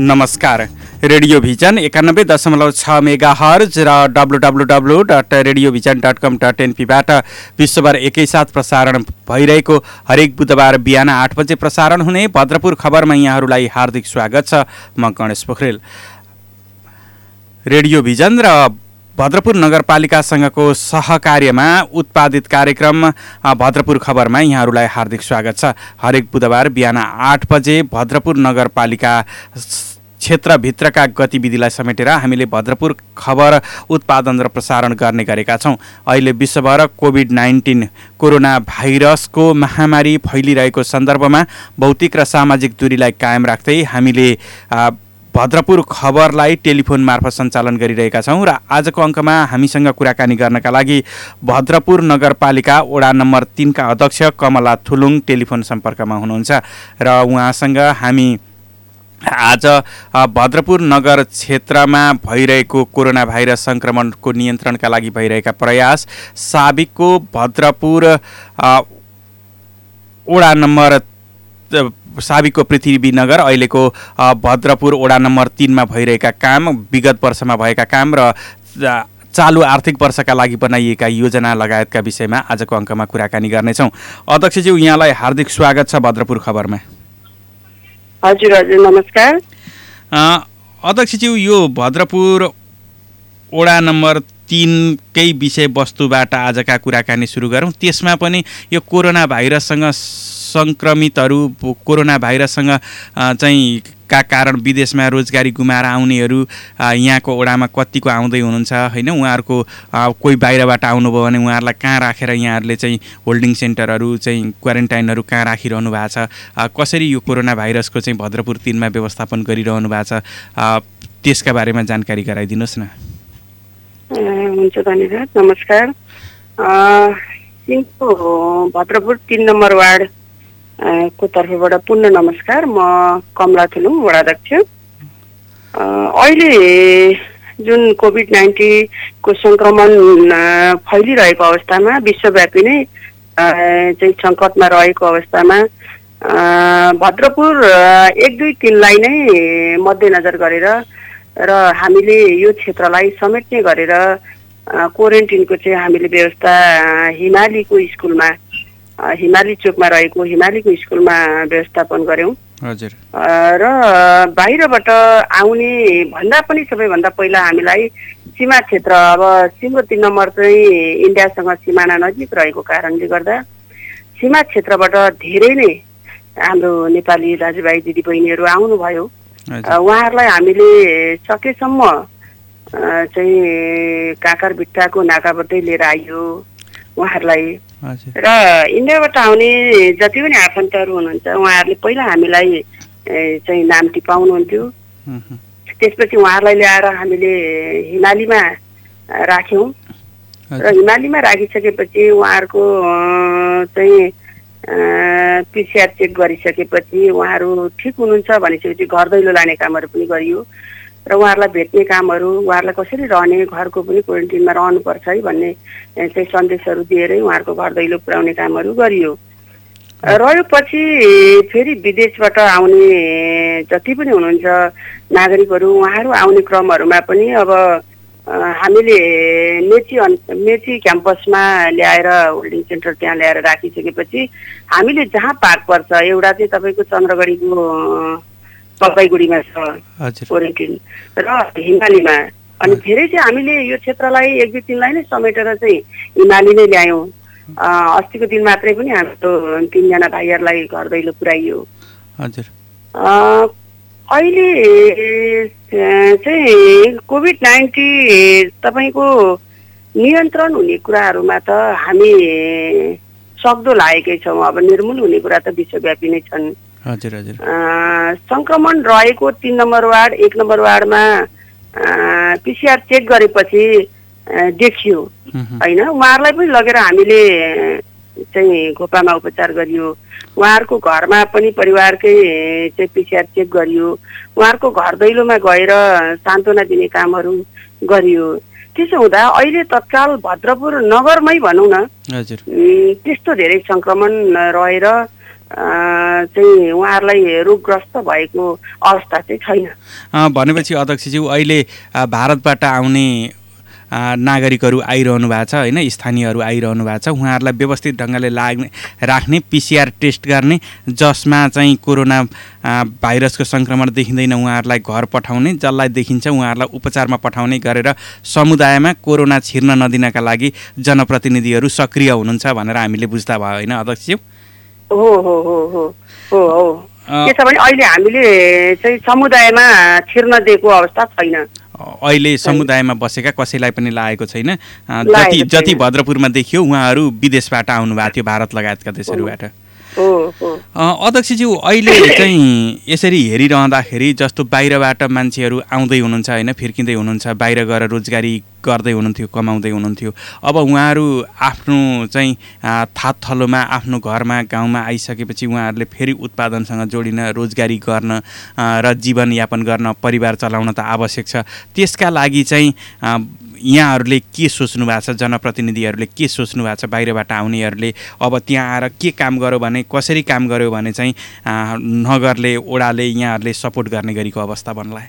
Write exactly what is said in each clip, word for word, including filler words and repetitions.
नमस्कार। Radio vision एकानब्बे दशमलव छ मेगा हर्ज र W W W dot radio vision dot com dot एनपीबाट विश्वभर एकैसाथ प्रसारण भइरहेको हरेक बुधबार बिहान आठ बजे प्रसारण हुने भद्रपुर खबरमा यहाँहरूलाई हार्दिक स्वागत छ। म गणेश पोखरेल। रेडियो भिजन र भद्रपुर नगरपालिकासँगको सहकार्यमा उत्पादित कार्यक्रम भद्रपुर खबरमा यहाँहरूलाई हार्दिक स्वागत छ। हरेक बुधबार बिहान आठ बजे भद्रपुर नगरपालिका क्षेत्रभित्रका गतिविधिलाई समेटेर हामीले भद्रपुर खबर उत्पादन र प्रसारण गर्ने गरेका छौँ। अहिले विश्वभर कोभिड नाइन्टिन कोरोना भाइरसको महामारी फैलिरहेको सन्दर्भमा भौतिक र सामाजिक दूरीलाई कायम राख्दै हामीले भद्रपुर खबरलाई टेलिफोन मार्फत सञ्चालन गरिरहेका छौँ र आजको अङ्कमा हामीसँग कुराकानी गर्नका लागि भद्रपुर नगरपालिका वडा नम्बर तीनका अध्यक्ष कमला थुलुङ टेलिफोन सम्पर्कमा हुनुहुन्छ र उहाँसँग हामी आज भद्रपुर नगर क्षेत्रमा भइरहेको कोरोना भाइरस सङ्क्रमणको नियन्त्रणका लागि भइरहेका प्रयास, साबिकको भद्रपुर वडा नम्बर साबिकको पृथ्वीनगर अहिलेको भद्रपुर वडा नम्बर तीनमा भइरहेका काम, विगत वर्षमा भएका काम र चालु आर्थिक वर्षका लागि बनाइएका योजना लगायतका विषयमा आजको अङ्कमा कुराकानी गर्नेछौँ। अध्यक्षज्यू, यहाँलाई हार्दिक स्वागत छ भद्रपुर खबरमा। हजुर हजुर नमस्कार। अध्यक्षज्यू, यो भद्रपुर वडा नम्बर तीनकै विषयवस्तुबाट आजका कुराकानी सुरु गरौँ। त्यसमा पनि यो कोरोना भाइरससँग सङ्क्रमितहरू, कोरोना भाइरससँग चाहिँ का कारण विदेशमा रोजगारी गुमाएर आउनेहरू यहाँको वडामा कतिको आउँदै हुनुहुन्छ होइन? उहाँहरूको कोही बाहिरबाट आउनुभयो भने उहाँहरूलाई कहाँ राखेर यहाँहरूले चाहिँ होल्डिङ सेन्टरहरू चाहिँ क्वारेन्टाइनहरू कहाँ राखिरहनु भएको छ? कसरी यो कोरोना भाइरसको चाहिँ भद्रपुर तीनमा व्यवस्थापन गरिरहनु भएको छ, त्यसका बारेमा जानकारी गराइदिनुहोस् न। हुन्छ, धन्यवाद। नमस्कार। भद्रपुर तीन नम्बर वार्ड को तर्फबाट पुनः नमस्कार। म कमला थुलुङ, वडाध्यक्ष। अहिले जुन कोभिड नाइन्टिनको सङ्क्रमण फैलिरहेको अवस्थामा, विश्वव्यापी नै चाहिँ सङ्कटमा रहेको अवस्थामा भद्रपुर एक दुई तिनलाई नै मध्यनजर गरेर र हामीले यो क्षेत्रलाई समेट्ने गरेर क्वारेन्टिनको चाहिँ हामीले व्यवस्था हिमालीको स्कुलमा, हिमाली चोकमा रहेको हिमालीको स्कुलमा व्यवस्थापन गऱ्यौँ। हजुर। र बाहिरबाट आउने भन्दा पनि सबैभन्दा पहिला हामीलाई सीमा क्षेत्र, अब सिङ्गो तीन नम्बर चाहिँ इन्डियासँग सिमाना नजिक रहेको कारणले गर्दा सीमा क्षेत्रबाट धेरै नै हाम्रो नेपाली दाजुभाइ दिदीबहिनीहरू आउनुभयो। उहाँहरूलाई हामीले सकेसम्म चाहिँ काँकर बिट्टाको नाकाबाटै लिएर आइयो उहाँहरूलाई। र इन्डियाबाट आउने जति पनि आफन्तहरू हुनुहुन्छ उहाँहरूले पहिला हामीलाई चाहिँ नाम टिपाउनुहुन्थ्यो। त्यसपछि उहाँहरूलाई ल्याएर हामीले हिमालीमा राख्यौँ र हिमालीमा राखिसकेपछि उहाँहरूको चाहिँ पिसिआर चेक गरिसकेपछि उहाँहरू ठिक हुनुहुन्छ भनिसकेपछि घर दैलो लाने कामहरू पनि गरियो र उहाँहरूलाई भेट्ने कामहरू, उहाँहरूलाई कसरी रहने, घरको पनि क्वारेन्टिनमा रहनुपर्छ है भन्ने चाहिँ सन्देशहरू दिएरै उहाँहरूको घर दैलो पुर्याउने कामहरू गरियो। रह्यो पछि फेरि विदेशबाट आउने जति पनि हुनुहुन्छ नागरिकहरू, उहाँहरू आउने क्रमहरूमा पनि अब हामीले मेची मेची क्याम्पसमा ल्याएर होल्डिङ सेन्टर त्यहाँ ल्याएर राखिसकेपछि हामीले जहाँ पाक पर्छ, एउटा चाहिँ तपाईँको चन्द्रगढीको जलपाइगुडीमा छ क्वारेन्टिन र हिमालीमा, अनि धेरै चाहिँ हामीले यो क्षेत्रलाई एक दुई तिनलाई नै समेटेर चाहिँ हिमाली नै ल्यायौँ। अस्तिको दिन मात्रै पनि हाम्रो तिनजना भाइहरूलाई घर दैलो पुर्याइयो। हजुर। अहिले चाहिँ कोभिड नाइन्टिन तपाईँको नियन्त्रण हुने कुराहरूमा त हामी सक्दो लागेकै छौँ। अब निर्मूल हुने कुरा त विश्वव्यापी नै छन्। हजुर हजुर। सङ्क्रमण रहेको तीन नम्बर वार्ड, एक नम्बर वार्डमा पिसिआर चेक गरेपछि देखियो होइन, उहाँहरूलाई पनि लगेर हामीले चाहिँ घोपामा उपचार गरियो। उहाँहरूको घरमा पनि परिवारकै चाहिँ पिसिआर चेक गरियो। उहाँहरूको घर दैलोमा गएर सान्त्वना दिने कामहरू गरियो। त्यसो हुँदा अहिले तत्काल भद्रपुर नगरमै भनौँ न, त्यस्तो धेरै सङ्क्रमण रहेर चाहिँ उहाँहरूलाई रोगग्रस्त भएको अवस्था चाहिँ छैन। भनेपछि अध्यक्षज्यू अहिले भारतबाट आउने नागरिकहरू आइरहनु भएको छ होइन, स्थानीयहरू आइरहनु भएको छ, उहाँहरूलाई व्यवस्थित ढङ्गले लाग्ने राख्ने, पिसिआर टेस्ट गर्ने, जसमा चाहिँ कोरोना भाइरसको सङ्क्रमण देखिँदैन उहाँहरूलाई घर पठाउने, जसलाई देखिन्छ उहाँहरूलाई उपचारमा पठाउने गरेर समुदायमा कोरोना छिर्न नदिनका लागि जनप्रतिनिधिहरू सक्रिय हुनुहुन्छ भनेर हामीले बुझ्दा भयो होइन अध्यक्षज्यू? हो हो हो हो हो हो के छ भने अहिले हामीले चाहिँ समुदायमा छिर्न दिएको अवस्था छैन। अहिले समुदायमा बसेका कसैलाई पनि लागेको छैन। जति जति भद्रपुरमा देखियो उहाँहरू विदेशबाट आउनु भएको थियो, भारत लगायतका देशहरूबाट। अध्यक्षज्यू अहिले चाहिँ यसरी हेरिरहँदाखेरि जस्तो बाहिरबाट मान्छेहरू आउँदै हुनुहुन्छ होइन, फिर्किँदै हुनुहुन्छ, बाहिर गएर रोजगारी गर्दै हुनुहुन्थ्यो, कमाउँदै हुनुहुन्थ्यो, अब उहाँहरू आफ्नो चाहिँ थात थलोमा आफ्नो घरमा गाउँमा आइसकेपछि उहाँहरूले फेरि उत्पादनसँग जोडिन, रोजगारी गर्न र जीवनयापन गर्न, परिवार चलाउन त आवश्यक छ। त्यसका लागि चाहिँ यहाँहरूले के सोच्नु भएको छ, जनप्रतिनिधिहरूले के सोच्नु भएको छ, बाहिरबाट आउनेहरूले अब त्यहाँ आएर के काम गर्यो भने, कसरी काम गर्यो भने चाहिँ नगरले, ओडाले यहाँहरूले सपोर्ट गर्ने गरेको अवस्था बन्ला?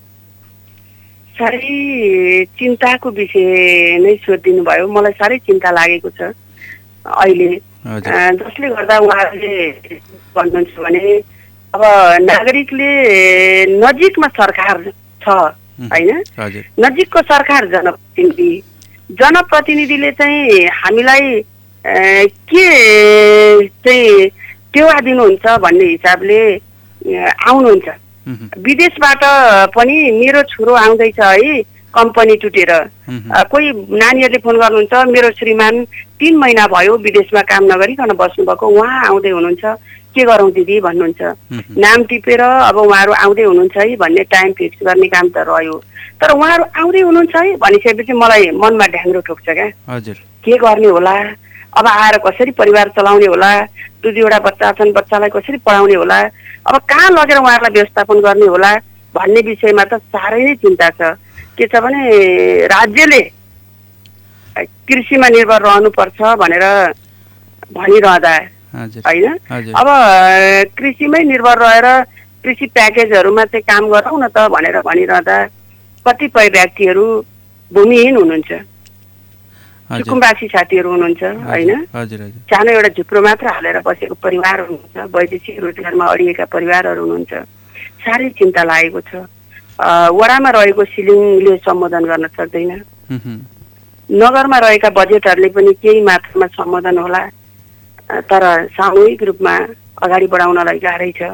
साह्रै चिन्ताको विषय नै सोधिदिनु भयो। मलाई साह्रै चिन्ता लागेको छ अहिले, जसले गर्दा उहाँहरूले भन्नुहुन्छ भने अब नागरिकले नजिकमा सरकार छ होइन, नजिकको सरकार जनप्रतिनिधि, जनप्रतिनिधिले चाहिँ हामीलाई के चाहिँ टेवा दिनुहुन्छ भन्ने हिसाबले आउनुहुन्छ। विदेशबाट पनि मेरो छोरो आउँदैछ है कम्पनी टुटेर, कोही नानीहरूले फोन गर्नुहुन्छ मेरो श्रीमान तीन महिना भयो विदेशमा काम नगरिकन बस्नुभएको, उहाँ आउँदै हुनुहुन्छ, के गरौँ दिदी भन्नुहुन्छ। नाम टिपेर अब उहाँहरू आउँदै हुनुहुन्छ है भन्ने टाइम फिक्स गर्ने काम त रह्यो, तर उहाँहरू आउँदै हुनुहुन्छ है भनिसकेपछि मलाई मनमा ढ्याङ्ग्रो ठोक्छ क्या। के गर्ने होला, अब आएर कसरी परिवार चलाउने होला, दुई दुईवटा बच्चा छन्, बच्चालाई कसरी पढाउने होला, अब कहाँ लगेर उहाँहरूलाई व्यवस्थापन गर्ने होला भन्ने विषयमा त साह्रै नै चिन्ता छ। के छ भने राज्यले कृषिमा निर्भर रहनुपर्छ भनेर भनिरहँदा होइन, अब कृषिमै निर्भर रहेर कृषि प्याकेजहरूमा चाहिँ काम गरौँ न त भनेर भनिरहँदा कतिपय व्यक्तिहरू भूमिहीन हुनुहुन्छ, सुकुम्बासी साथीहरू हुनुहुन्छ होइन, सानो एउटा झुप्रो मात्र हालेर बसेको परिवार हुनुहुन्छ, वैदेशिक रोजगारमा अडिएका परिवारहरू हुनुहुन्छ। साह्रै चिन्ता लागेको छ। वडामा रहेको सिलिङले सम्बोधन गर्न सक्दैन, नगरमा रहेका बजेटहरूले पनि केही मात्रामा सम्बोधन होला, तर सामूहिक रूपमा अगाडि बढाउनलाई गाह्रै छ।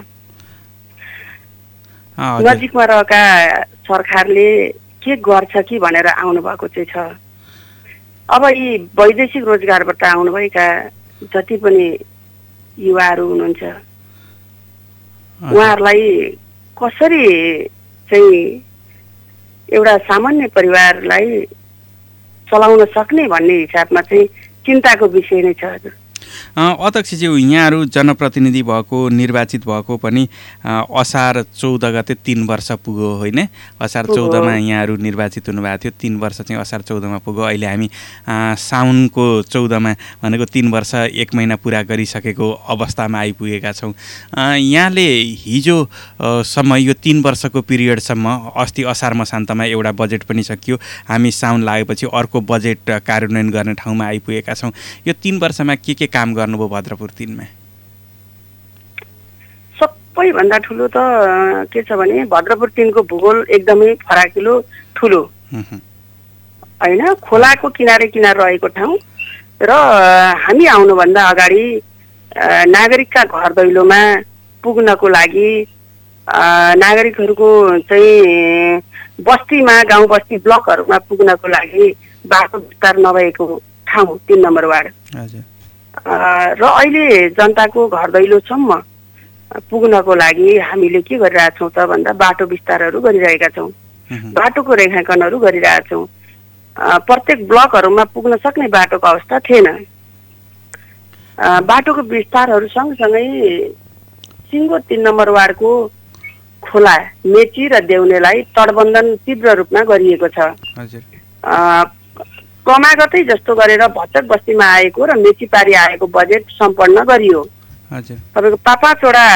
नजिकमा रहेका सरकारले के गर्छ कि भनेर आउनुभएको चाहिँ छ। अब यी वैदेशिक रोजगारबाट आउनुभएका जति पनि युवाहरू हुनुहुन्छ उहाँहरूलाई कसरी चाहिँ एउटा सामान्य परिवारलाई चलाउन सक्ने भन्ने हिसाबमा चाहिँ चिन्ताको विषय नै छ। हजुर अध्यक्षज्यू, यहाँहरू जनप्रतिनिधि भएको, निर्वाचित भएको पनि असार चौध गते तीन वर्ष पुग्यो होइन? असार चौधमा यहाँहरू निर्वाचित हुनुभएको थियो, तीन वर्ष चाहिँ असार चौधमा पुग्यो। अहिले हामी साउनको चौधमा भनेको तीन वर्ष एक महिना पुरा गरिसकेको अवस्थामा आइपुगेका छौँ। यहाँले हिजोसम्म यो तीन वर्षको पिरियडसम्म अस्ति असार मसान्तमा एउटा बजेट पनि सकियो, हामी साउन लागेपछि अर्को बजेट कार्यान्वयन गर्ने ठाउँमा आइपुगेका छौँ। यो तीन वर्षमा के के काम गर्नुभयो भद्रपुर तीनमा? सबैभन्दा ठुलो त के छ भने भद्रपुर तीनको भूगोल एकदमै फराकिलो ठुलो होइन, खोलाको किनारे किनार रहेको ठाउँ र हामी आउनुभन्दा अगाडि नागरिकका घर दैलोमा पुग्नको लागि नागरिकहरूको चाहिँ बस्तीमा, गाउँ बस्ती ब्लकहरूमा पुग्नको लागि बाटो विस्तार नभएको ठाउँ तीन नम्बर वार्ड। र अहिले जनताको घर दैलोसम्म पुग्नको लागि हामीले के गरिरहेछौँ त भन्दा बाटो विस्तारहरू गरिरहेका छौँ, बाटोको रेखाङ्कनहरू गरिरहेछौँ। प्रत्येक ब्लकहरूमा पुग्न सक्ने बाटोको अवस्था थिएन। बाटोको विस्तारहरू सँगसँगै सिङ्गो तीन नम्बर वार्डको खोला मेची र देउनेलाई तटबन्धन तीव्र रूपमा गरिएको छ। क्रमागतै जस्तो गरेर भचक बस्तीमा आएको र मेचीपारी आएको बजेट सम्पन्न गरियो हजुर तपाईँको पाँच पाँचवटा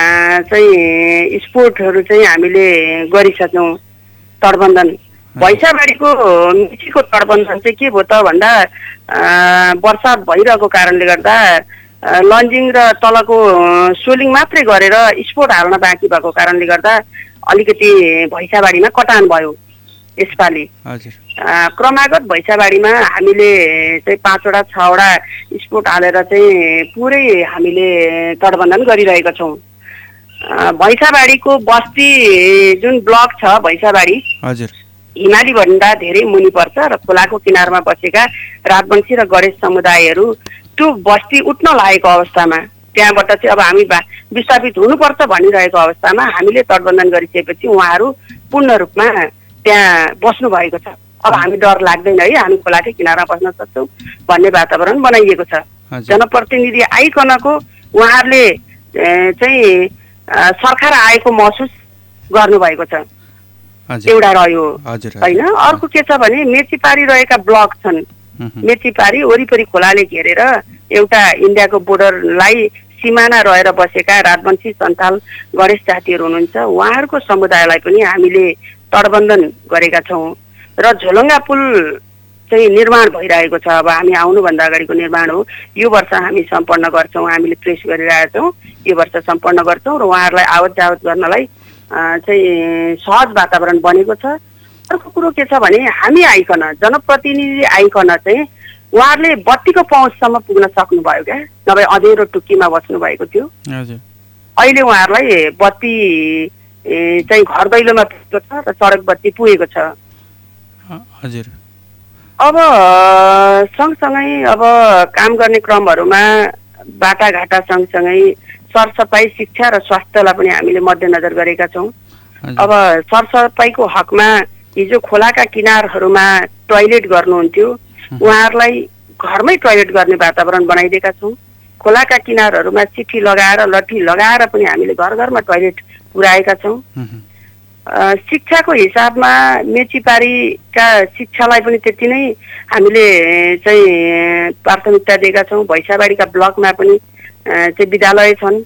चाहिँ स्पोर्टहरू चाहिँ हामीले गरिसक्यौँ तटबन्धन। भैँसाबारीको मिचीको तटबन्धन चाहिँ के भयो त भन्दा वर्षा भइरहेको कारणले गर्दा लन्जिङ र तलको सोलिङ मात्रै गरेर स्पोर्ट हाल्न बाँकी भएको कारणले गर्दा अलिकति भैँसाबारीमा कटान भयो यसपालि। क्रमागत भैँसाबारीमा हामीले चाहिँ पाँचवटा छवटा स्पोर्ट हालेर चाहिँ पुरै हामीले तटबन्धन गरिरहेका छौँ। भैँसाबारीको बस्ती जुन ब्लक छ भैँसाबारी हजुर हिमाली भन्दा धेरै मुनि पर्छ र खोलाको किनारमा बसेका राजवंशी र गणेश समुदायहरू त्यो बस्ती उठ्न लागेको अवस्थामा त्यहाँबाट चाहिँ अब हामी विस्थापित हुनुपर्छ भनिरहेको अवस्थामा हामीले तटबन्धन गरिसकेपछि उहाँहरू पूर्ण रूपमा त्यहाँ बस्नु भएको छ। अब हामी डर लाग्दैन है, हामी खोलाकै किनारमा बस्न सक्छौँ भन्ने वातावरण बनाइएको छ। जनप्रतिनिधि आइकनको उहाँहरूले चाहिँ सरकार आएको महसुस गर्नुभएको छ एउटा रह्यो होइन। अर्को के छ भने मेचीपारी रहेका ब्लक छन्, मेचीपारी वरिपरि खोलाले घेरेर एउटा इन्डियाको बोर्डरलाई सिमाना रहेर बसेका राजवंशी सन्थाल गणेश जातिहरू हुनुहुन्छ, उहाँहरूको समुदायलाई पनि हामीले तटबन्धन गरेका छौँ। र झोलङ्गा पुल चाहिँ निर्माण भइरहेको छ, अब हामी आउनुभन्दा अगाडिको निर्माण हो, यो वर्ष हामी सम्पन्न गर्छौँ, हामीले प्रेस गरिरहेका छौँ, यो वर्ष सम्पन्न गर्छौँ र उहाँहरूलाई आवत जावत गर्नलाई चाहिँ सहज वातावरण बनेको छ। अर्को कुरो के छ भने हामी आइकन जनप्रतिनिधि आइकन चाहिँ उहाँहरूले बत्तीको पहुँचसम्म पुग्न सक्नुभयो क्या, नभए अँधेरो टुक्कीमा बस्नु भएको थियो। अहिले उहाँहरूलाई बत्ती चाहिँ घर दैलोमा पुगेको छ र सडक बत्ती पुगेको छ। हजुर अब सँगसँगै अब काम गर्ने क्रमहरूमा बाटाघाटा सँगसँगै सरसफाइ शिक्षा र स्वास्थ्यलाई पनि हामीले मध्यनजर गरेका छौँ। अब सरसफाइको हकमा हिजो खोलाका किनारहरूमा टोयलेट गर्नुहुन्थ्यो, उहाँहरूलाई घरमै टोयलेट गर्ने वातावरण बनाइदिएका छौँ। खोलाका किनारहरूमा चिठी लगाएर लट्ठी लगाएर पनि हामीले घर घरमा टोयलेट पुर्याएका छौँ। शिक्षाको हिसाबमा मेचीपारीका शिक्षालाई पनि त्यति नै हामीले चाहिँ प्राथमिकता दिएका छौँ। भैँसाबारीका ब्लकमा पनि चाहिँ विद्यालय छन्।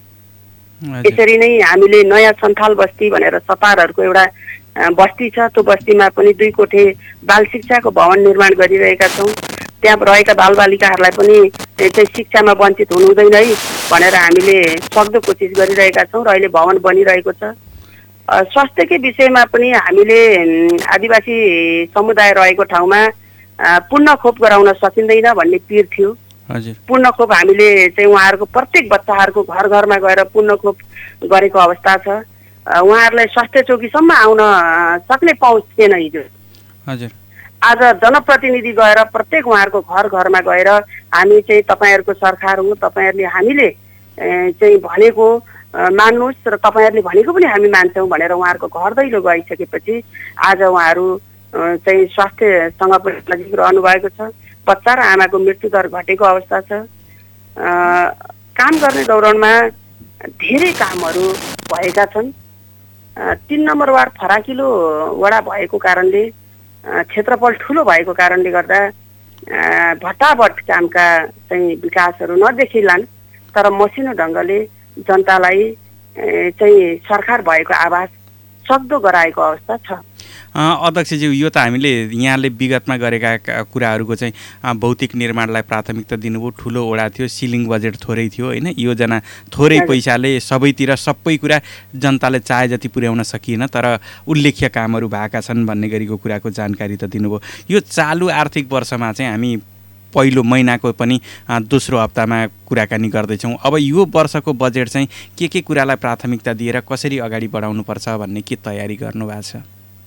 यसरी नै हामीले नयाँ सन्थाल बस्ती भनेर सपारहरूको एउटा बस्ती छ, त्यो बस्तीमा पनि दुई कोठे बाल शिक्षाको भवन निर्माण गरिरहेका छौँ। त्यहाँ रहेका बालबालिकाहरूलाई पनि चाहिँ शिक्षामा वञ्चित हुनु हुँदैन है भनेर हामीले सक्दो कोसिस गरिरहेका छौँ र अहिले भवन बनिरहेको छ। स्वास्थ्यकै विषयमा पनि हामीले आदिवासी समुदाय रहेको ठाउँमा पूर्ण खोप गराउन सकिँदैन भन्ने पीर थियो। पूर्ण खोप हामीले चाहिँ उहाँहरूको प्रत्येक बच्चाहरूको घर घरमा गएर पूर्ण खोप गरेको अवस्था छ। उहाँहरूलाई स्वास्थ्य चौकीसम्म आउन सक्ने पहुँच थिएन हिजो। आज जनप्रतिनिधि गएर प्रत्येक उहाँहरूको घर घरमा गएर हामी चाहिँ तपाईँहरूको सरकार हो, तपाईँहरूले हामीले चाहिँ भनेको मान्नुहोस् र तपाईँहरूले भनेको पनि हामी मान्छौँ भनेर उहाँहरूको घर दैलो गइसकेपछि आज उहाँहरू चाहिँ स्वास्थ्यसँग पनि नजिक रहनु भएको छ। बच्चा र आमाको मृत्युदर घटेको अवस्था छ। काम गर्ने दौरानमा धेरै कामहरू भएका छन्। तीन नम्बर वार्ड फराकिलो वडा भएको कारणले, क्षेत्रफल ठुलो भएको कारणले गर्दा भट्टाभट कामका चाहिँ विकासहरू नदेखिलान्, तर मसिनो ढङ्गले जनतालाई चाहिँ सरकार भएको आवाज सक्दो गराएको अवस्था छ। अध्यक्षज्यू, यो त हामीले यहाँले विगतमा गरेका कुराहरूको चाहिँ भौतिक निर्माणलाई प्राथमिकता दिनुभयो। ठुलो वडा थियो, सिलिङ बजेट थोरै थियो होइन, योजना थोरै पैसाले सबैतिर सबै कुरा जनताले चाहे जति पुर्याउन सकिएन, तर उल्लेख्य कामहरू भएका छन् भन्ने गरीको कुराको जानकारी त दिनुभयो। यो चालु आर्थिक वर्षमा चाहिँ हामी पहिलो महिनाको पनि दोस्रो हप्तामा कुराकानी गर्दैछौँ। अब यो वर्षको बजेट चाहिँ के के कुरालाई प्राथमिकता दिएर कसरी अगाडि बढाउनुपर्छ भन्ने के तयारी गर्नुभएको छ?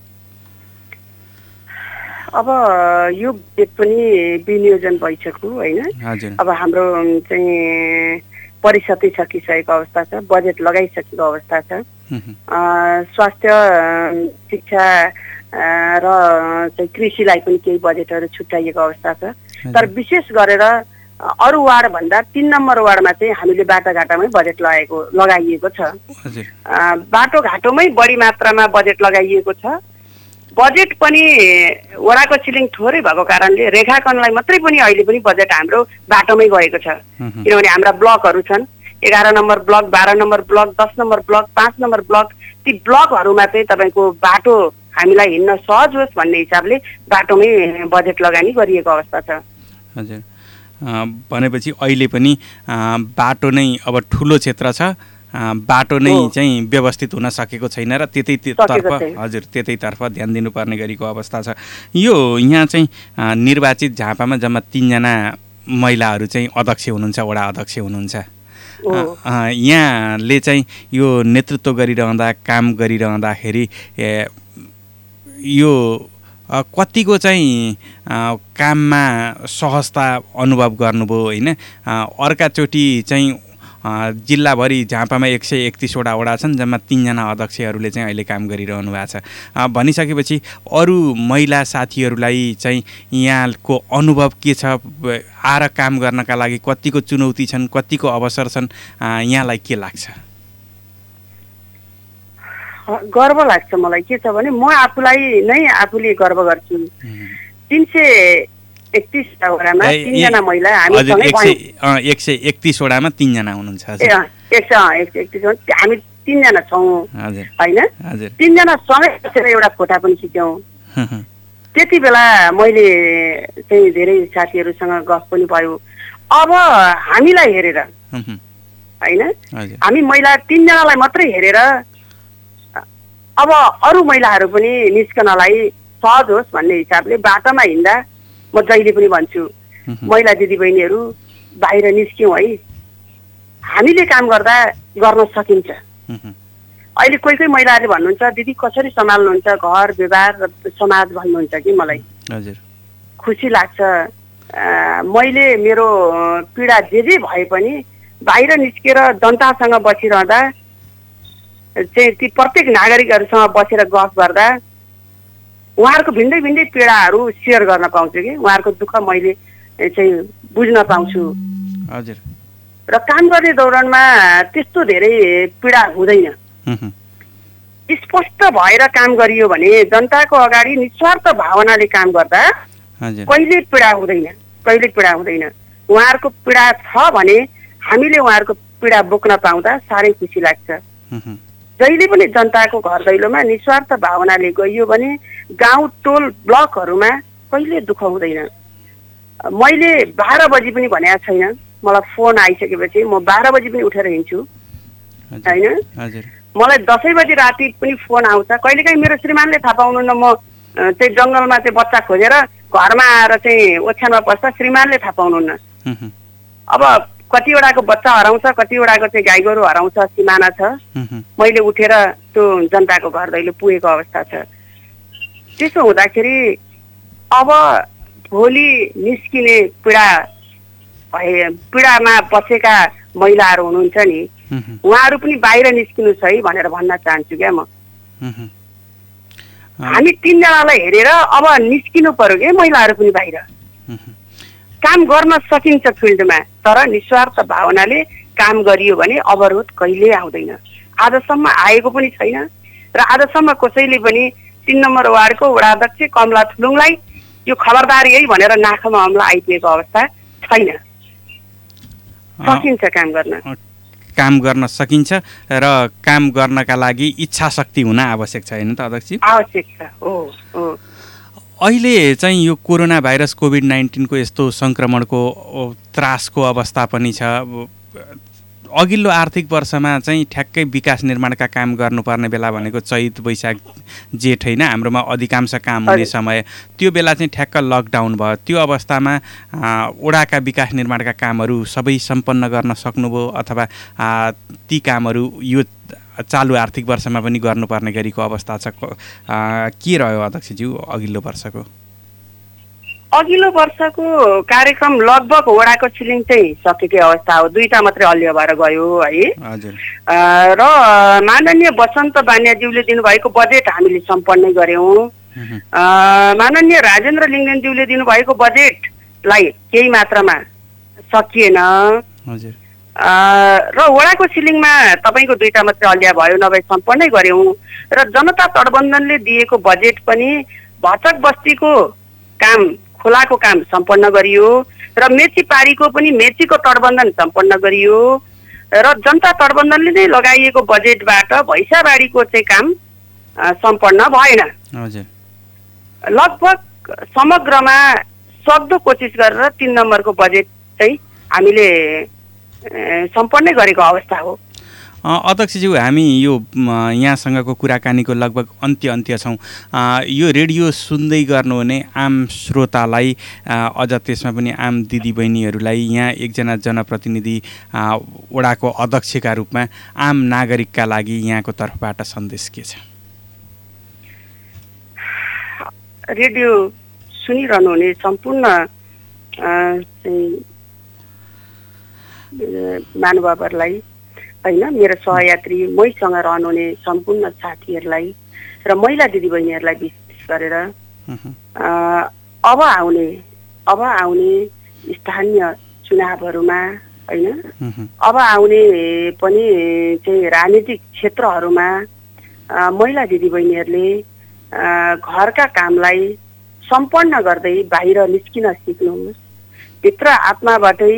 अब यो बजेट पनि विनियोजन भइसक्यो होइन। अब हाम्रो चाहिँ परिषदै सकिसकेको अवस्था छ, बजेट लगाइसकेको अवस्था छ। स्वास्थ्य शिक्षा र चाहिँ कृषिलाई पनि केही बजेटहरू छुट्याइएको अवस्था छ। तर विशेष गरेर अरू वार्ड भन्दा तीन नम्बर वार्डमा चाहिँ हामीले बाटाघाटामै बजेट लगाएको लगाइएको छ। बाटोघाटोमै बढी मात्रामा बजेट लगाइएको छ। बजेट पनि वडाको सिलिङ थोरै भएको कारणले रेखाङ्कनलाई मात्रै पनि अहिले पनि बजेट हाम्रो बाटोमै गएको छ, किनभने हाम्रा ब्लकहरू छन्। एघार नम्बर ब्लक, बाह्र नम्बर ब्लक, दस नम्बर ब्लक, पाँच नम्बर ब्लक, ती ब्लकहरूमा चाहिँ तपाईँको बाटो हामीलाई हिँड्न सहज होस् भन्ने हिसाबले बाटोमै बजेट लगानी गरिएको अवस्था छ। हजुर, भनेपछि अहिले पनि बाटो नै अब ठुलो क्षेत्र छ, बाटो नै चाहिँ व्यवस्थित हुन सकेको छैन र त्यतैतर्फ हजुर त्यतैतर्फ ध्यान दिनुपर्ने गरेको अवस्था छ। यो यहाँ चाहिँ निर्वाचित झापामा जम्मा तिनजना महिलाहरू चाहिँ अध्यक्ष हुनुहुन्छ, वडा अध्यक्ष हुनुहुन्छ। यहाँले चाहिँ यो नेतृत्व गरिरहँदा, काम गरिरहँदाखेरि यो कतिको चाहिँ काममा सहजता अनुभव गर्नुभयो होइन? अर्काचोटि चाहिँ जिल्लाभरि झापामा एक सय एकतिसवटा वडा छन्, जम्मा तिनजना अध्यक्षहरूले चाहिँ अहिले काम गरिरहनु भएको छ भनिसकेपछि अरू महिला साथीहरूलाई चाहिँ यहाँको अनुभव के छ? आएर काम गर्नका लागि कतिको चुनौती छन्, कतिको अवसर छन्, यहाँलाई के लाग्छ? गर्व लाग्छ मलाई। के छ भने म आफूलाई नै आफूले गर्व गर्छु। तिन सय एकतिस वडामा तीनजना महिला हामीसँगै एक सय एकतिस वडामा तीनजना हुनुहुन्छ। एक सय एकतिस हामी तीनजना छौँ होइन? तीनजना सँगै बसेर एउटा कोठा पनि खिच्यौँ। त्यति बेला मैले चाहिँ धेरै साथीहरूसँग गफ पनि भयो। अब हामीलाई हेरेर होइन, हामी महिला तीनजनालाई मात्रै हेरेर अब अरू महिलाहरू पनि निस्कनलाई सहज होस् भन्ने हिसाबले बाटोमा हिँड्दा म जहिले पनि भन्छु महिला दिदीबहिनीहरू बाहिर निस्क्यौँ है, हामीले काम गर्दा गर्न सकिन्छ। अहिले कोही कोही महिलाहरूले भन्नुहुन्छ दिदी कसरी सम्हाल्नुहुन्छ घर व्यवहार र समाज भन्नुहुन्छ कि मलाई खुसी लाग्छ। मैले मेरो पीडा जे जे भए पनि बाहिर निस्केर जनतासँग बसिरहँदा चाहिँ ती प्रत्येक नागरिकहरूसँग बसेर गफ गर्दा उहाँहरूको भिन्दै भिन्दै पीडाहरू सेयर गर्न पाउँछु कि उहाँहरूको दुःख मैले चाहिँ बुझ्न पाउँछु। हजुर, र काम गर्ने दौरानमा त्यस्तो धेरै पीडा हुँदैन। स्पष्ट भएर काम गरियो भने जनताको अगाडि निस्वार्थ भावनाले काम गर्दा कहिले पीडा हुँदैन, कहिले पीडा हुँदैन। उहाँहरूको पीडा छ भने हामीले उहाँहरूको पीडा बोक्न पाउँदा साह्रै खुसी लाग्छ। जहिले पनि जनताको घर दैलोमा निस्वार्थ भावनाले गइयो भने गाउँ टोल ब्लकहरूमा कहिले दुःख हुँदैन। मैले बाह्र बजी पनि भनेको छैन, मलाई फोन आइसकेपछि म बाह्र बजी पनि उठेर हिँड्छु होइन? मलाई दसैँ बजी राति पनि फोन आउँछ। कहिलेकाहीँ मेरो श्रीमानले थाहा पाउनुहुन्न, म चाहिँ जङ्गलमा चाहिँ बच्चा खोजेर घरमा आएर चाहिँ ओछ्यानमा पस्दा श्रीमानले थाहा पाउनुहुन्न। अब कतिवटाको बच्चा हराउँछ, कतिवटाको चाहिँ गाई गोरु हराउँछ, सिमाना छ। मैले उठेर त्यो जनताको घर दैलो पुगेको अवस्था छ। त्यसो हुँदाखेरि अब भोलि निस्किने पीडा भए पीडामा बसेका महिलाहरू हुनुहुन्छ नि, उहाँहरू पनि बाहिर निस्किनुहोस् है भनेर भन्न चाहन्छु क्या म। हामी तिनजनालाई हेरेर अब निस्किनु पर्यो क्या महिलाहरू पनि बाहिर। काम गर्न सकिन्छ फिल्डमा, तर निस्वार्थ भावनाले काम गरियो भने अवरोध कहिले आउँदैन। आजसम्म आएको पनि छैन र आजसम्म कसैले पनि तीन नम्बर वार्डको वडा अध्यक्ष कमला थुलुङलाई यो खबरदारी है भनेर नाकमा अम्ला आइपुगेको अवस्था छैन। सकिन्छ काम गर्न, काम गर्न सकिन्छ र काम गर्नका लागि इच्छा शक्ति हुन आवश्यक छ हैन त अध्यक्ष? आवश्यक छ हो हो। अहिले चाहिँ यो कोरोना भाइरस कोभिड नाइन्टिनको यस्तो सङ्क्रमणको त्रासको अवस्था पनि छ। अघिल्लो आर्थिक वर्षमा चाहिँ ठ्याक्कै विकास निर्माणका काम गर्नुपर्ने बेला भनेको चैत वैशाख जेठ होइन, हाम्रोमा अधिकांश काम हुने समय। त्यो बेला चाहिँ ठ्याक्क लकडाउन भयो। त्यो अवस्थामा वडाका विकास निर्माणका कामहरू सबै सम्पन्न गर्न सक्नुभयो अथवा ती कामहरू यो चालु आर्थिक वर्षमा पनि गर्नुपर्ने गरेको अवस्था छ? के रह्यो अध्यक्षज्यू अघिल्लो वर्षको? अघिल्लो वर्षको कार्यक्रम लगभग वडाको सिलिङ चाहिँ सकेकै अवस्था हो। दुईटा मात्रै हल्लियो भएर गयो है। र माननीय वसन्त बान्याज्यूले दिनुभएको बजेट हामीले सम्पन्न गर्यौँ। माननीय राजेन्द्र लिङ्गदेनज्यूले दिनुभएको बजेटलाई केही मात्रामा सकिएन र वडाको सिलिङमा तपाईँको दुईटा मात्रै हल्लिया भयो, नभए सम्पन्नै गर्यौँ। र जनता तटबन्धनले दिएको बजेट पनि भचक बस्तीको काम, खोलाको काम सम्पन्न गरियो र मेची पारीको पनि मेचीको तटबन्धन सम्पन्न गरियो र जनता तटबन्धनले नै लगाइएको बजेटबाट भैँसाबारीको चाहिँ काम सम्पन्न भएन। हजुर, लगभग समग्रमा सक्दो कोसिस गरेर तीन नम्बरको बजेट चाहिँ हामीले सम्पन्नै गरेको अवस्था हो। अध्यक्षज्यू, हामी यो यहाँसँगको कुराकानीको लगभग अन्त्य अन्त्य छौँ। यो रेडियो सुन्दै गर्नुहुने आम श्रोतालाई, अझ त्यसमा पनि आम दिदीबहिनीहरूलाई यहाँ एकजना जनप्रतिनिधि वडाको अध्यक्षका रूपमा आम नागरिकका लागि यहाँको तर्फबाट सन्देश के छ? रेडियो सुनिरहनु हुने सम्पूर्ण महानुभावहरूलाई होइन, मेरो सहयात्री मैसँग रहनुहुने सम्पूर्ण साथीहरूलाई र महिला दिदीबहिनीहरूलाई विशेष गरेर अब आउने अब आउने स्थानीय चुनावहरूमा होइन, अब आउने पनि चाहिँ राजनीतिक क्षेत्रहरूमा महिला दिदीबहिनीहरूले घरका कामलाई सम्पन्न गर्दै बाहिर निस्किन सिक्नुहोस्। भित्र आत्माबाटै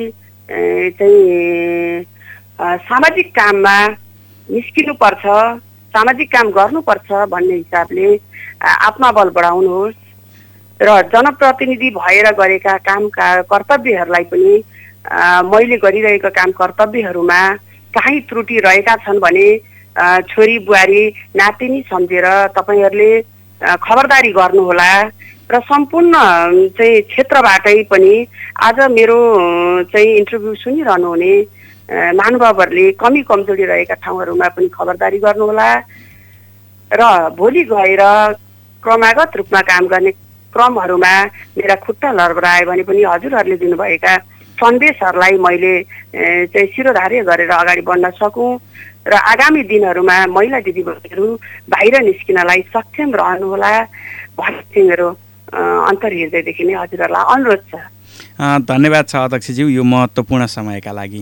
चाहिँ सामाजिक काममा निस्किनुपर्छ, सामाजिक काम गर्नुपर्छ भन्ने हिसाबले आत्मबल बढाउनुहोस् र जनप्रतिनिधि भएर गरेका कामका कर्तव्यहरूलाई पनि मैले गरिरहेका काम कर्तव्यहरूमा काहीँ त्रुटि रहेका छन् भने छोरी बुहारी नातिनी सम्झेर तपाईँहरूले खबरदारी गर्नुहोला र सम्पूर्ण चाहिँ क्षेत्रबाटै पनि आज मेरो चाहिँ इन्टरभ्यू सुनिरहनु हुने महानुभावहरूले कमी कमजोरी रहेका ठाउँहरूमा पनि खबरदारी गर्नुहोला र भोलि गएर क्रमागत रूपमा काम गर्ने क्रमहरूमा मेरा खुट्टा लर्बरायो भने पनि हजुरहरूले दिनुभएका सन्देशहरूलाई मैले चाहिँ शिरोधार्य गरेर अगाडि बढ्न सकूँ र आगामी दिनहरूमा महिला दिदीबहिनीहरू बाहिर निस्किनलाई सक्षम रहनुहोला भन्ने मेरो अन्तर्हृदयदेखि नै हजुरहरूलाई अनुरोध छ। धन्यवाद छ अध्यक्षज्यू यो महत्त्वपूर्ण समयका लागि।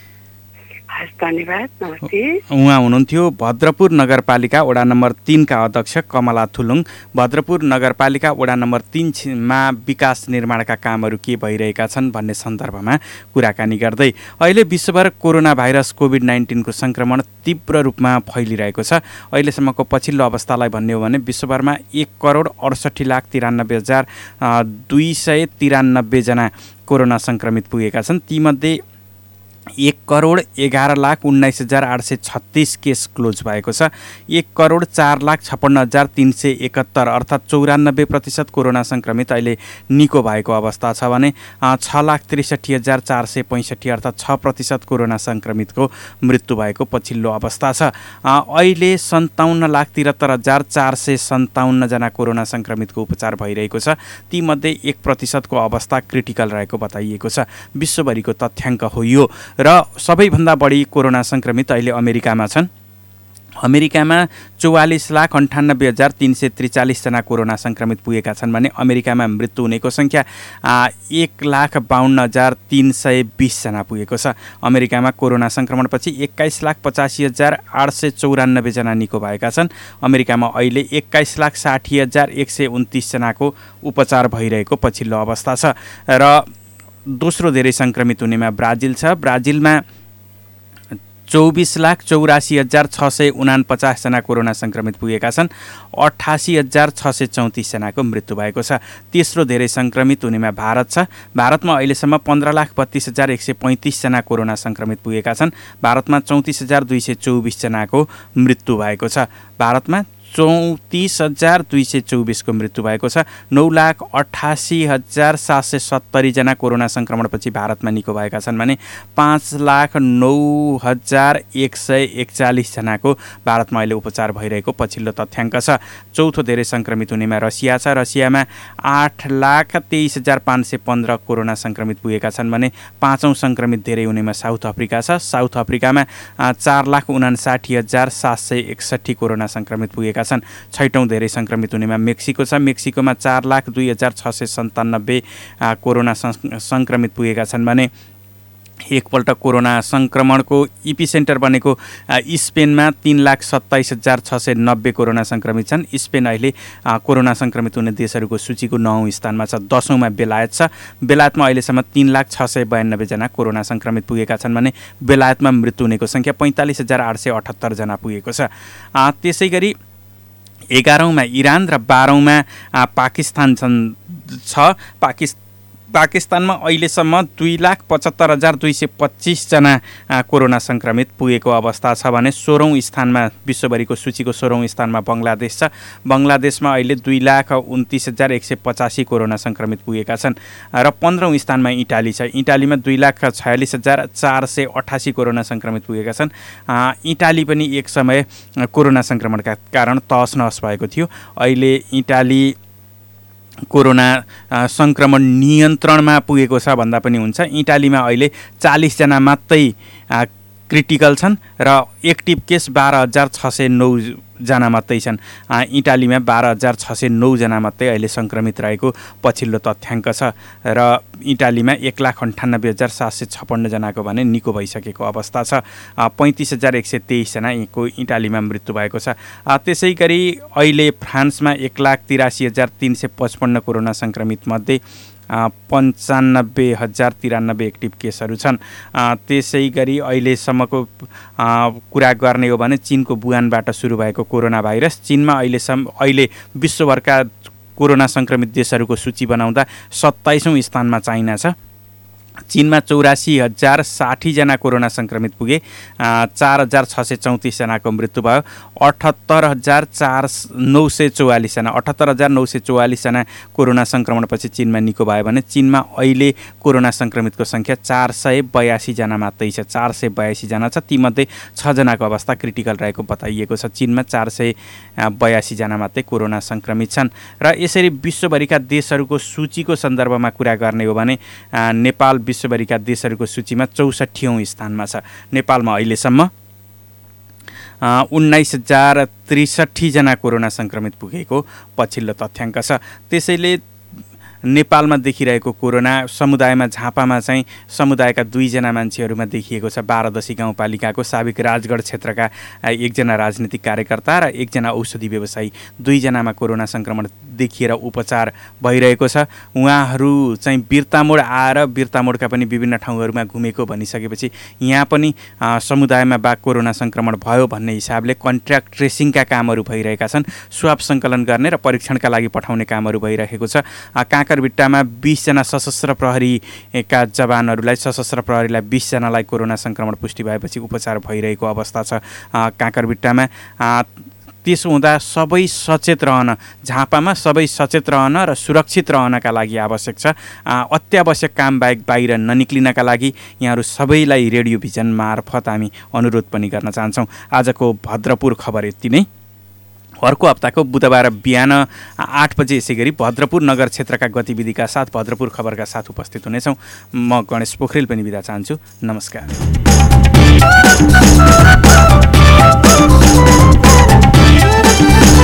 धन्यवाद, नमस्ते। उहाँ हुनुहुन्थ्यो भद्रपुर नगरपालिका वडा नम्बर तीनका अध्यक्ष कमला थुलुङ। भद्रपुर नगरपालिका वडा नम्बर तीनमा विकास निर्माणका कामहरू के भइरहेका छन् भन्ने सन्दर्भमा कुराकानी गर्दै अहिले विश्वभर कोरोना भाइरस कोभिड नाइन्टिनको सङ्क्रमण तीव्र रूपमा फैलिरहेको छ। अहिलेसम्मको पछिल्लो अवस्थालाई भन्ने हो भने विश्वभरमा एक करोड अडसट्ठी लाख तिरानब्बे हजार दुई सय तिरानब्बेजना कोरोना सङ्क्रमित पुगेका छन्। तीमध्ये एक करोड एघार लाख उन्नाइस हजार आठ सय छत्तिस केस क्लोज भएको छ। एक करोड चार लाख छप्पन्न हजार तिन सय एकहत्तर अर्थात् चौरानब्बे प्रतिशत कोरोना सङ्क्रमित अहिले निको भएको अवस्था छ भने छ लाख त्रिसठी हजार चार सय पैँसठी अर्थात् छ प्रतिशत कोरोना सङ्क्रमितको मृत्यु भएको पछिल्लो अवस्था छ। अहिले सन्ताउन्न लाख त्रिहत्तर हजार चार सय सन्ताउन्नजना कोरोना सङ्क्रमितको उपचार भइरहेको छ। तीमध्ये एक प्रतिशतको अवस्था क्रिटिकल रहेको बताइएको छ। विश्वभरिको तथ्याङ्क हो यो। र सबैभन्दा बढी कोरोना सङ्क्रमित अहिले अमेरिकामा छन्। अमेरिकामा चौवालिस लाख अन्ठानब्बे हजार तिन सय त्रिचालिसजना कोरोना सङ्क्रमित पुगेका छन् भने अमेरिकामा मृत्यु हुनेको सङ्ख्या एक लाख बाहन्न हजार तिन सय बिसजना पुगेको छ। अमेरिकामा कोरोना सङ्क्रमणपछि एक्काइस लाख पचासी हजार आठ सय चौरानब्बेजना निको भएका छन्। अमेरिकामा अहिले एक्काइस लाख साठी हजार एक सय उन्तिसजनाको उपचार भइरहेको पछिल्लो अवस्था छ। र दोस्रो धेरै सङ्क्रमित हुनेमा ब्राजिल छ। ब्राजिलमा चौबिस लाख चौरासी हजार छ सय उनापचासजना कोरोना सङ्क्रमित पुगेका छन्। अठासी हजार छ सय चौतिसजनाको मृत्यु भएको छ। तेस्रो धेरै सङ्क्रमित हुनेमा भारत छ। भारतमा अहिलेसम्म पन्ध्र लाख बत्तिस हजार एक सय पैँतिसजना कोरोना सङ्क्रमित पुगेका छन्। भारतमा चौतिस हजार दुई सय चौबिसजनाको मृत्यु भएको छ। भारतमा चौतिस हजार दुई सय चौबिसको मृत्यु भएको छ। नौ लाख अठासी हजार सात सय सत्तरीजना कोरोना सङ्क्रमणपछि भारतमा निको भएका छन् भने पाँच लाख नौ हजार एक सय एकचालिसजनाको भारतमा अहिले उपचार भइरहेको पछिल्लो तथ्याङ्क छ। चौथो धेरै सङ्क्रमित हुनेमा रसिया छ। रसियामा आठ लाख तेइस हजार पाँच सय पन्ध्र कोरोना सङ्क्रमित पुगेका छन् भने पाँचौँ सङ्क्रमित धेरै हुनेमा साउथ अफ्रिका छ। साउथ अफ्रिकामा चार लाख उनासाठी हजार सात सय एकसट्ठी कोरोना सङ्क्रमित पुगेका छन्। छैटौँ धेरै सङ्क्रमित हुनेमा मेक्सिको छ। मेक्सिकोमा चार लाख दुई हजार छ सय सन्तानब्बे कोरोना सङ्क्रमित पुगेका छन् भने एकपल्ट कोरोना सङ्क्रमणको इपिसेन्टर बनेको स्पेनमा तीन लाख सत्ताइस हजार छ सय नब्बे कोरोना सङ्क्रमित छन्। स्पेन अहिले कोरोना सङ्क्रमित हुने देशहरूको सूचीको नौँ स्थानमा छ। दसौँमा बेलायत छ। बेलायतमा अहिलेसम्म तीन लाख छ सय बयानब्बेजना कोरोना सङ्क्रमित पुगेका छन् भने बेलायतमा मृत्यु हुनेको सङ्ख्या पैँतालिस हजार आठ सय अठहत्तरजना पुगेको छ। त्यसै गरी एघारौँमा इरान र बाह्रौँमा पाकिस्तान छन् छ। पाकिस्तान पाकिस्तानमा अहिलेसम्म दुई लाख पचहत्तर हजार दुई सय पच्चिसजना कोरोना सङ्क्रमित पुगेको अवस्था छ भने सोह्रौँ स्थानमा विश्वभरिको सूचीको सोह्रौँ स्थानमा बङ्गलादेश छ। बङ्गलादेशमा अहिले दुई लाख उन्तिस हजार एक सय पचासी कोरोना सङ्क्रमित पुगेका छन् र पन्ध्रौँ स्थानमा इटाली छ। इटालीमा दुई लाख छयालिस हजार चार सय अठासी कोरोना सङ्क्रमित पुगेका छन्। इटाली पनि एक समय कोरोना सङ्क्रमणका कारण तहस नहस भएको थियो। अहिले इटाली कोरोना सङ्क्रमण नियन्त्रणमा पुगेको छ भन्दा पनि हुन्छ। इटालीमा अहिले चालिसजना मात्रै क्रिटिकल छन् र एक्टिभ केस बाह्र हजार छ सय नौजना मात्रै छन्। इटालीमा बाह्र हजार छ सय नौजना मात्रै अहिले सङ्क्रमित रहेको पछिल्लो तथ्याङ्क छ र इटालीमा एक लाख अन्ठानब्बे हजार सात सय छप्पन्नजनाको भने निको भइसकेको अवस्था छ। पैँतिस हजार एक सय तेइसजनाको इटालीमा मृत्यु भएको छ। त्यसै गरी अहिले फ्रान्समा एक लाख तिरासी हजार तिन सय पचपन्न कोरोना सङ्क्रमित मध्ये पन्चानब्बे हजार तिरानब्बे एक्टिभ केसहरू छन्। त्यसै गरी अहिलेसम्मको कुरा गर्ने हो भने चिनको वुहानबाट सुरु भएको कोरोना भाइरस चिनमा अहिलेसम्म अहिले विश्वभरका कोरोना सङ्क्रमित देशहरूको सूची बनाउँदा सत्ताइसौँ स्थानमा चाइना छ। चीनमा चौरासी हजार साठीजना कोरोना सङ्क्रमित पुगे। चार हजार छ सय चौतिसजनाको मृत्यु भयो। अठहत्तर हजार चार नौ सय चौवालिसजना अठहत्तर हजार नौ सय चौवालिसजना कोरोना सङ्क्रमणपछि चीनमा निको भयो भने चीनमा अहिले कोरोना सङ्क्रमितको सङ्ख्या चार सय बयासीजना मात्रै छ। चार सय बयासीजना छ। तीमध्ये छजनाको अवस्था क्रिटिकल रहेको बताइएको छ। चीनमा चार सय बयासीजना मात्रै कोरोना सङ्क्रमित छन्। र यसरी विश्वभरिका देशहरूको सूचीको सन्दर्भमा कुरा गर्ने हो भने नेपाल विश्वभरिका देशहरूको सूचीमा चौसठीौँ स्थानमा छ। नेपालमा अहिलेसम्म उन्नाइस हजार त्रिसठीजना कोरोना सङ्क्रमित पुगेको पछिल्लो तथ्याङ्क छ। त्यसैले नेपालमा देखिरहेको कोरोना समुदायमा झापामा चाहिँ समुदायका दुईजना मान्छेहरूमा देखिएको छ। बाह्रदशी गाउँपालिकाको साबिक राजगढ क्षेत्रका एकजना राजनीतिक कार्यकर्ता र एकजना औषधि व्यवसायी दुईजनामा कोरोना सङ्क्रमण देखिएर उपचार भइरहेको छ। उहाँहरू चाहिँ बिर्तामोड आएर बिर्तामोडका पनि विभिन्न ठाउँहरूमा घुमेको भनिसकेपछि यहाँ पनि समुदायमा बा कोरोना सङ्क्रमण भयो भन्ने हिसाबले कन्ट्र्याक्ट ट्रेसिङका कामहरू भइरहेका छन्। स्वाब सङ्कलन गर्ने र परीक्षणका लागि पठाउने कामहरू भइरहेको छ। काँकरभिट्टामा बिसजना सशस्त्र प्रहरीका जवानहरूलाई सशस्त्र प्रहरीलाई बिसजनालाई कोरोना सङ्क्रमण पुष्टि भएपछि उपचार भइरहेको अवस्था छ काँकरभिट्टामा। त्यसो हुँदा सबै सचेत रहन, झापामा सबै सचेत रहन र सुरक्षित रहनका लागि आवश्यक छ। अत्यावश्यक काम बाहेक बाहिर ननिक्लिनका लागि यहाँहरू सबैलाई रेडियो भिजन मार्फत हामी अनुरोध पनि गर्न चाहन्छौँ। आजको भद्रपुर खबर यति नै। अर्को हप्ताको बुधबार बिहान आठ बजे यसै गरी भद्रपुर नगर क्षेत्रका गतिविधिका साथ भद्रपुर खबरका साथ उपस्थित हुनेछौँ। म गणेश पोखरेल पनि बिदा चाहन्छु। नमस्कार।